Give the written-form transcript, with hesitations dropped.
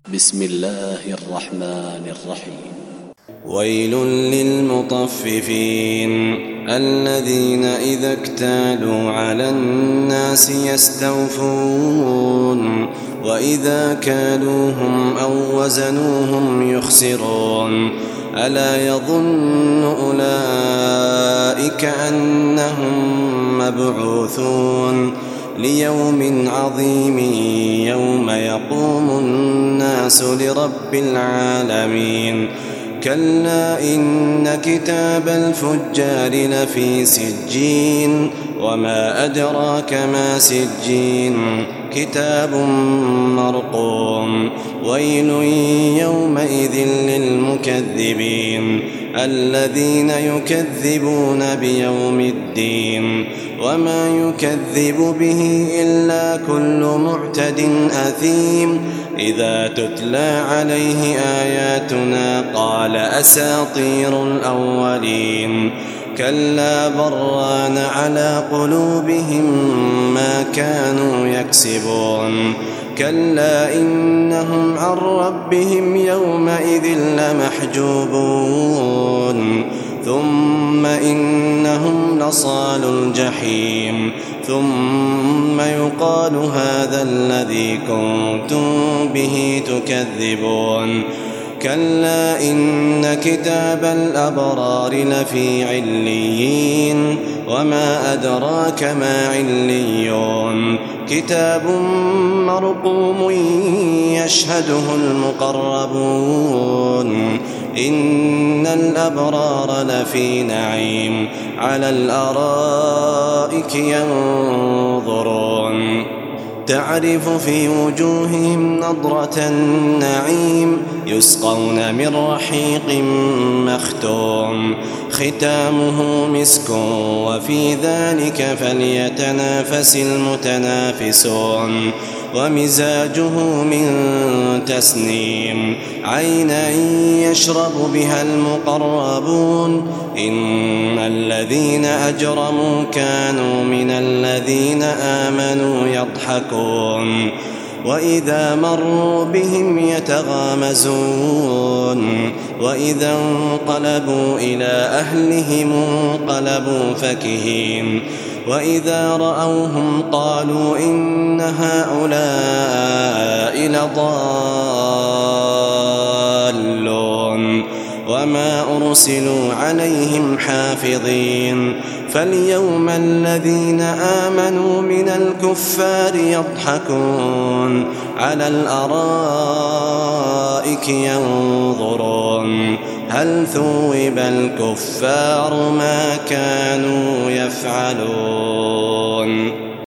بسم الله الرحمن الرحيم. ويل للمطففين الذين إذا اكتالوا على الناس يستوفون وإذا كالوهم أو وزنوهم يخسرون ألا يظن أولئك أنهم مبعوثون ليوم عظيم يوم يقوم الناس لرب العالمين كلا إن كتاب الفجار لفي سجين وما أدراك ما سجين كتاب مرقوم ويل يومئذ للمكذبين الذين يكذبون بيوم الدين وما يكذب به إلا كل معتد أثيم إذا تتلى عليه آياتنا قال أساطير الأولين كلا بران على قلوبهم ما كانوا يكسبون كلا إنهم عن ربهم يومئذ لمحجوبون ثم إنهم لصالو الجحيم ثم يقال هذا الذي كنتم به تكذبون كلا إن كتاب الأبرار لفي عليين وما أدراك ما عليون كتاب مرقوم يشهده المقربون إن الأبرار لفي نعيم على الأرائك ينظرون تعرف في وجوههم نضرة النعيم يسقون من رحيق مختوم ختامه مسك وفي ذلك فليتنافس المتنافسون ومزاجه من تسنيم عينا يشرب بها المقربون إن الذين أجرموا كانوا من الذين آمنوا يضحكون وإذا مروا بهم يتغامزون وإذا انقلبوا إلى أهلهم انقلبوا فكهين وإذا رأوهم قالوا إن هؤلاء لضالون وما أرسلوا عليهم حافظين فاليوم الذين آمنوا من الكفار يضحكون على الأرائك ينظرون هل ثوب الكفار ما كانوا يفعلون